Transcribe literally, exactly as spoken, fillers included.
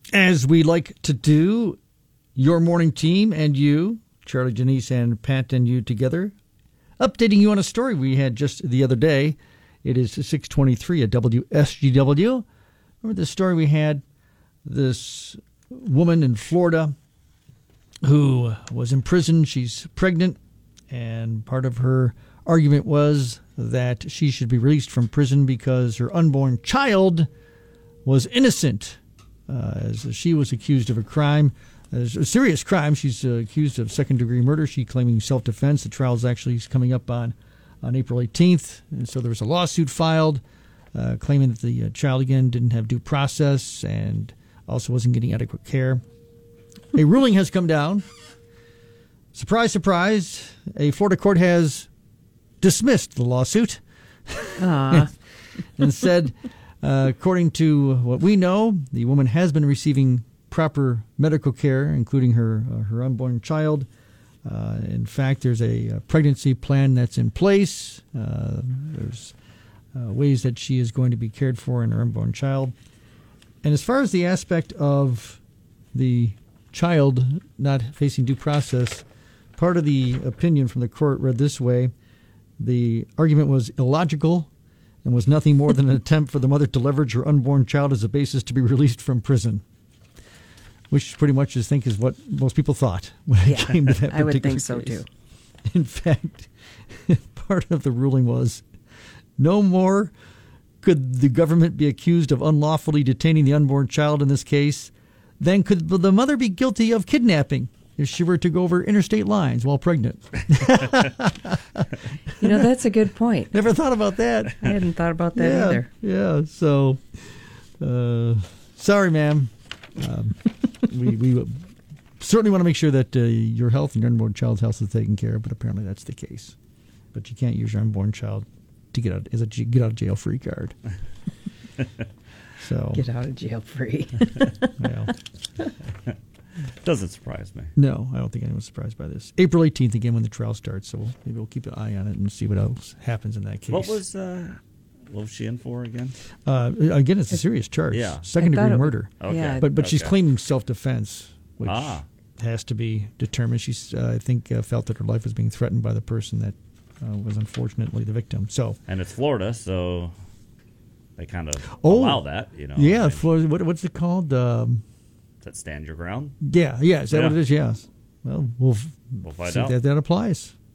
As we like to do, your morning team and you, Charlie, Janice, and Pat and you together, updating you on a story we had just the other day. It is six twenty-three at W S G W. Remember the story we had? This woman in Florida who was in prison. She's pregnant, and part of her argument was that she should be released from prison because her unborn child was innocent, uh, as she was accused of a crime, a serious crime. She's uh, accused of second-degree murder. She's claiming self-defense. The trial is actually coming up on, on April eighteenth, and so there was a lawsuit filed uh, claiming that the uh, child, again, didn't have due process and also wasn't getting adequate care. A ruling has come down. Surprise, surprise. A Florida court has dismissed the lawsuit and, and said, uh, according to what we know, the woman has been receiving proper medical care, including her uh, her unborn child. Uh, in fact, there's a, a pregnancy plan that's in place. Uh, there's uh, ways that she is going to be cared for in her unborn child. And as far as the aspect of the child not facing due process, part of the opinion from the court read this way: the argument was illogical and was nothing more than an attempt for the mother to leverage her unborn child as a basis to be released from prison. Which pretty much, I think, is what most people thought when yeah, it came to that particular I would think case. so, too. In fact, part of the ruling was no more could the government be accused of unlawfully detaining the unborn child in this case than could the mother be guilty of kidnapping if she were to go over interstate lines while pregnant. You know, that's a good point. Never thought about that. I hadn't thought about that yeah, either. Yeah, so, uh, sorry, ma'am. Um, we, we certainly want to make sure that uh, your health and your unborn child's health is taken care of, but apparently that's the case. But you can't use your unborn child to get out as a get out of jail free card. So get out of jail free. Well, doesn't surprise me. No, I don't think anyone's surprised by this. April eighteenth again when the trial starts, so we'll, maybe we'll keep an eye on it and see what else happens in that case. What was uh, what was she in for again? Uh, again, it's a serious charge. Yeah, second degree it, murder. Okay. Yeah, but but okay. she's claiming self defense, which ah. has to be determined. She's uh, I think uh, felt that her life was being threatened by the person that uh, was unfortunately the victim. So and it's Florida, so they kind of oh, allow that. You know. Yeah, I mean, Florida. What, what's it called? Um, does that stand your ground? Yeah, yeah. Is that yeah. what it is? Yes. Well, we'll, we'll find see out. if that, that applies.